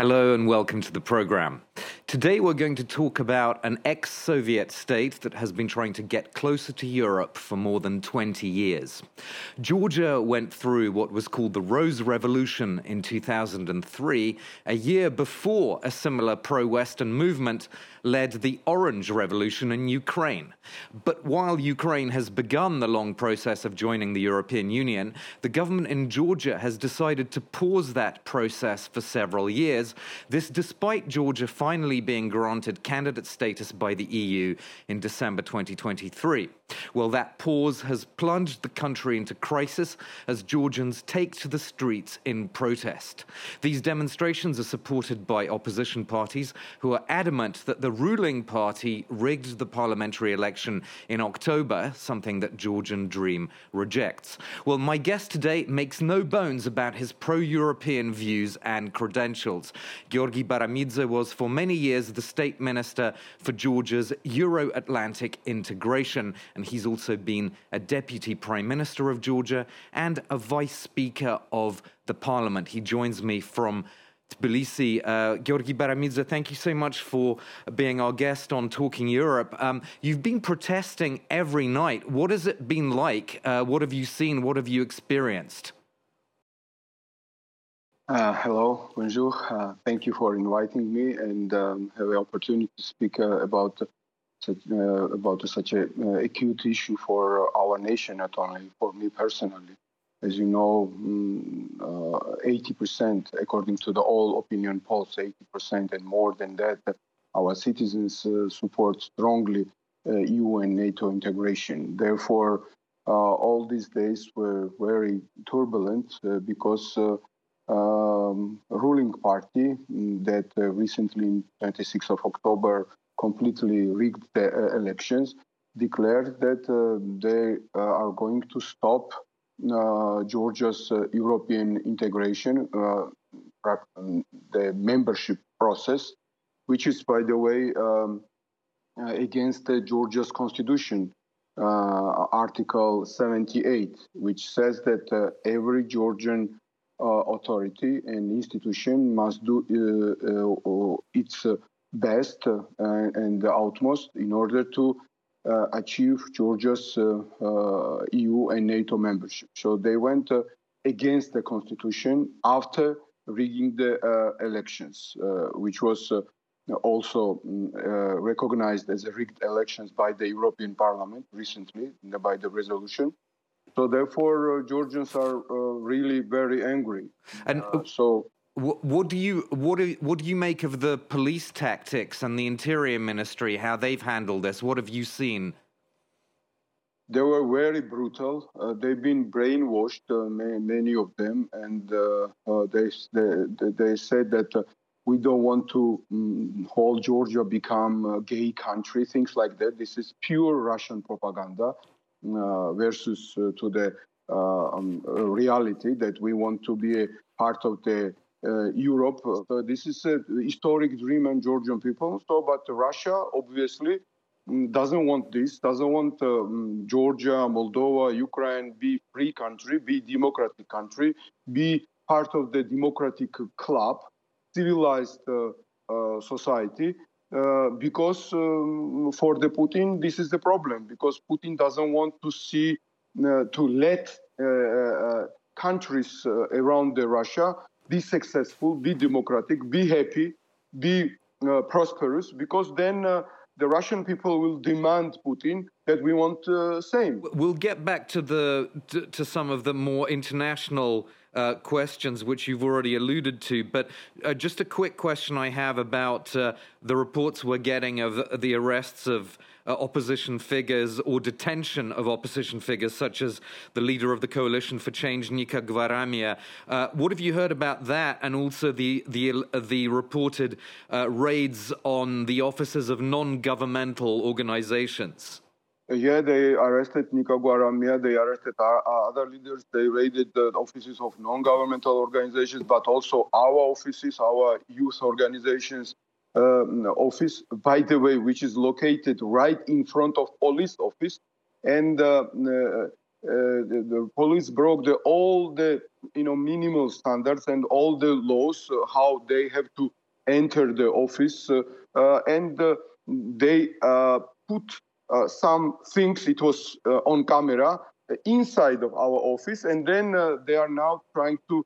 Hello and welcome to the program. Today we're going to talk about an ex-Soviet state that has been trying to get closer to Europe for more than 20 years. Georgia went through what was called the Rose Revolution in 2003, a year before a similar pro-Western movement led the Orange Revolution in Ukraine. But while Ukraine has begun the long process of joining the European Union, the government in Georgia has decided to pause that process for several years, this despite Georgia finally being granted candidate status by the EU in December 2023. Well, that pause has plunged the country into crisis as Georgians take to the streets in protest. These demonstrations are supported by opposition parties who are adamant that the ruling party rigged the parliamentary election in October, something that Georgian Dream rejects. Well, my guest today makes no bones about his pro-European views and credentials. Giorgi Baramidze was for many years the state minister for Georgia's Euro-Atlantic integration, and he's also been a deputy prime minister of Georgia and a vice speaker of the parliament. He joins me from Tbilisi. Giorgi Baramidze, thank you so much for being our guest on Talking Europe. You've been protesting every night. What has it been like? What have you seen? What have you experienced? Hello, bonjour. Thank you for inviting me and have the opportunity to speak about such an acute issue for our nation, not only for me personally. As you know, 80%, according to the all opinion polls, 80% and more than that, our citizens support strongly EU and NATO integration. Therefore, all these days were very turbulent because ruling party that recently, on 26th of October, completely rigged the elections, declared that they are going to stop Georgia's European integration, the membership process, which is, by the way, against Georgia's constitution, Article 78, which says that every Georgian authority and institution must do its best and the utmost in order to achieve Georgia's EU and NATO membership. So they went against the constitution after rigging the elections, which was also recognized as a rigged elections by the European Parliament recently by the resolution. So therefore, Georgians are really very angry. And what do you make of the police tactics and the Interior Ministry, how they've handled this? What have you seen? They were very brutal. They've been brainwashed, many of them, and they said that we don't want to whole Georgia become a gay country, things like that. This is pure Russian propaganda versus to the reality that we want to be a part of the Europe. So this is a historic dream on Georgian people. So, but Russia obviously doesn't want this, doesn't want Georgia, Moldova, Ukraine be free country, be democratic country, be part of the democratic club, civilized society. Because for the Putin, this is the problem, because Putin doesn't want to see, to let countries around Russia be successful, be democratic, be happy, be prosperous, because then the Russian people will demand Putin that we want same. We'll get back to some of the more international questions which you've already alluded to, but just a quick question I have about the reports we're getting of the arrests of opposition figures or detention of opposition figures, such as the leader of the Coalition for Change, Nika Gvaramia. What have you heard about that, and also the reported raids on the offices of non-governmental organizations? Yeah, they arrested Nika Gvaramia, they arrested other leaders, they raided the offices of non-governmental organizations, but also our offices, our youth organizations office, by the way, which is located right in front of police office. And the police broke all the minimal standards and all the laws how they have to enter the office, and they put some things. It was on camera inside of our office, and then they are now trying to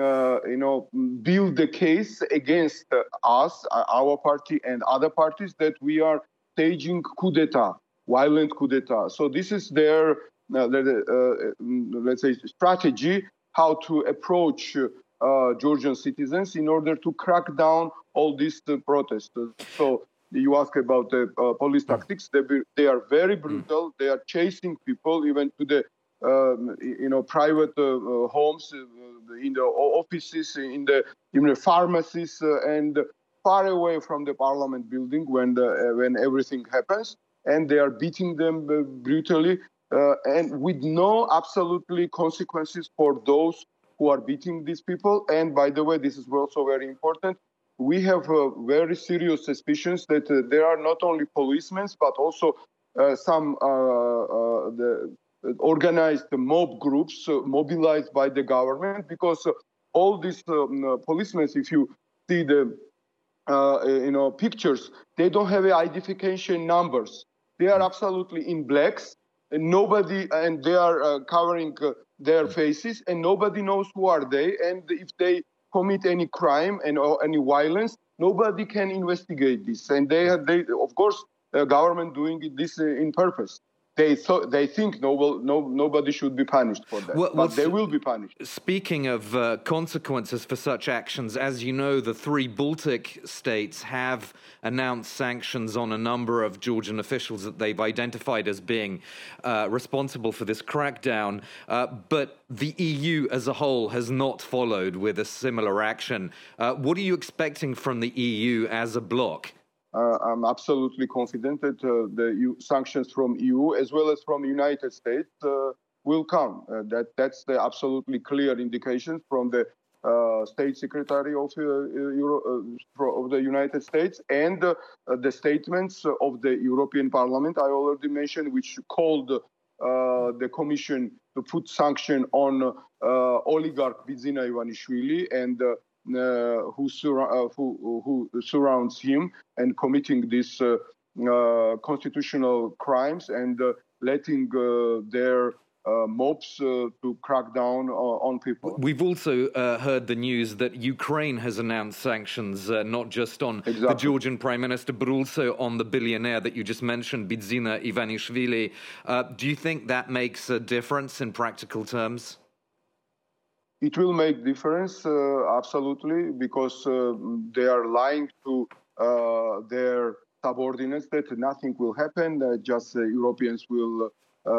build the case against us, our party, and other parties that we are staging coup d'état, violent coup d'état. So this is their, let's say, strategy how to approach Georgian citizens in order to crack down all these protests. So you ask about the police tactics. They are very brutal. They are chasing people even to the private homes, in the offices, in the pharmacies, and far away from the parliament building when everything happens. And they are beating them brutally, and with no absolutely consequences for those who are beating these people. And by the way, this is also very important. We have very serious suspicions that there are not only policemen, but also some the organized mob groups mobilized by the government, because all these policemen, if you see the pictures, they don't have identification numbers. They are absolutely in blacks, and they are covering their faces, and nobody knows who are they. And if they commit any crime or any violence, nobody can investigate this. And they of course, government doing this in purpose. They think nobody should be punished for that, but they will be punished. Speaking of consequences for such actions, as you know, the 3 Baltic states have announced sanctions on a number of Georgian officials that they've identified as being responsible for this crackdown, but the EU as a whole has not followed with a similar action. What are you expecting from the EU as a bloc? I'm absolutely confident that the sanctions from EU as well as from the United States will come. That's the absolutely clear indication from the State Secretary of the United States, and the statements of the European Parliament I already mentioned, which called the Commission to put sanction on oligarch Bidzina Ivanishvili and who surrounds him, and committing these constitutional crimes, and letting their mobs to crack down on people. We've also heard the news that Ukraine has announced sanctions, not just on the Georgian Prime Minister, but also on the billionaire that you just mentioned, Bidzina Ivanishvili. Do you think that makes a difference in practical terms? It will make difference, absolutely, because they are lying to their subordinates that nothing will happen, just Europeans will,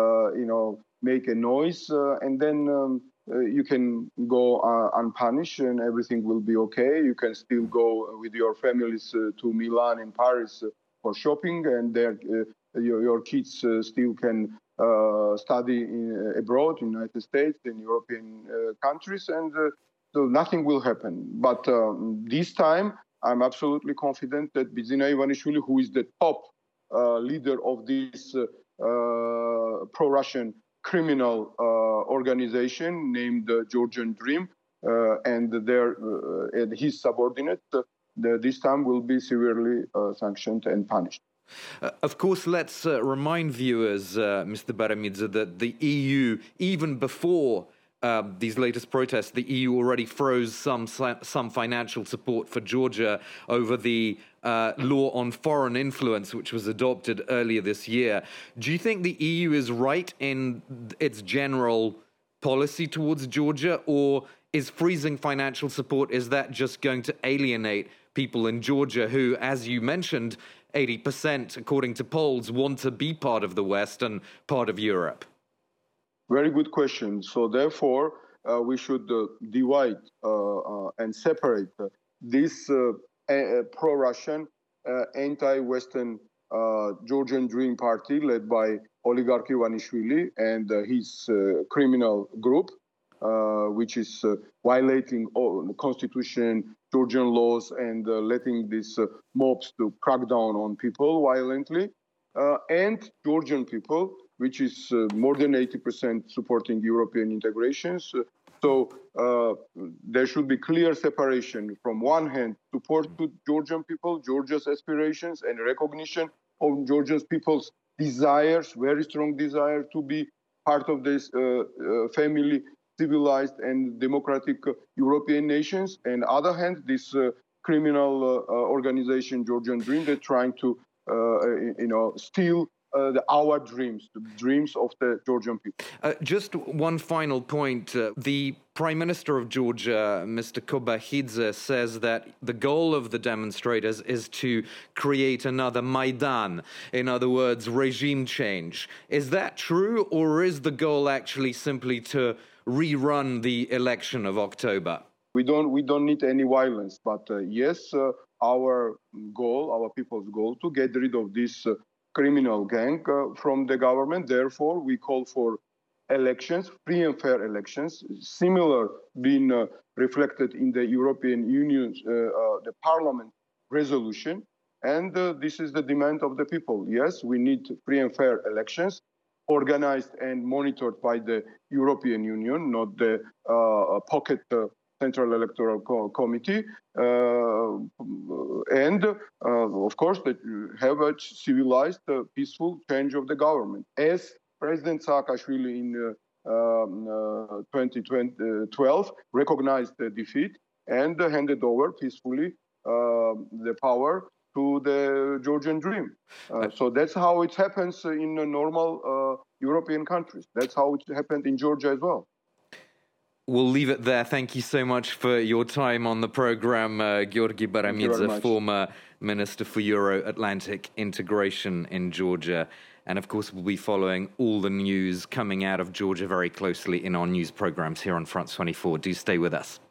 make a noise, and then you can go unpunished and everything will be okay. You can still go with your families to Milan and Paris for shopping, and your kids still can study abroad, in the United States, in European countries, and so nothing will happen. But this time, I'm absolutely confident that Bidzina Ivanishvili, who is the top leader of this pro-Russian criminal organization named Georgian Dream, and his subordinates, this time will be severely sanctioned and punished. Of course, let's remind viewers, Mr. Baramidze, that the EU, even before these latest protests, the EU already froze some financial support for Georgia over the law on foreign influence, which was adopted earlier this year. Do you think the EU is right in its general policy towards Georgia, or is freezing financial support, is that just going to alienate people in Georgia who, as you mentioned, 80%, according to polls, want to be part of the West and part of Europe? Very good question. So therefore, we should divide and separate this pro-Russian, anti-Western Georgian Dream Party led by oligarch Ivanishvili and his criminal group, which is violating the constitution, Georgian laws, and letting these mobs to crack down on people violently, and Georgian people which is more than 80% supporting European integrations. So there should be clear separation. From one hand, support to Georgian people, Georgia's aspirations, and recognition of Georgian people's desires, very strong desire to be part of this family, civilized and democratic European nations. And other hand, this criminal organization, Georgian Dream, they're trying to, steal our dreams, the dreams of the Georgian people. Just one final point. The Prime Minister of Georgia, Mr. Kobachidze, says that the goal of the demonstrators is to create another Maidan, in other words, regime change. Is that true, or is the goal actually simply to rerun the election of October? We don't need any violence, but yes, our goal, our people's goal, to get rid of this criminal gang from the government. Therefore, we call for elections, free and fair elections, similar being reflected in the European Union's the Parliament resolution. And this is the demand of the people. Yes, we need free and fair elections, organized and monitored by the European Union, not the pocket Central Electoral Committee, and of course, that have a civilized, peaceful change of the government. As President Saakashvili in 2012 recognized the defeat and handed over peacefully the power to the Georgian Dream. So that's how it happens in normal European countries. That's how it happened in Georgia as well. We'll leave it there. Thank you so much for your time on the program, Giorgi Baramidze, former Minister for Euro-Atlantic Integration in Georgia. And of course, we'll be following all the news coming out of Georgia very closely in our news programs here on France 24. Do stay with us.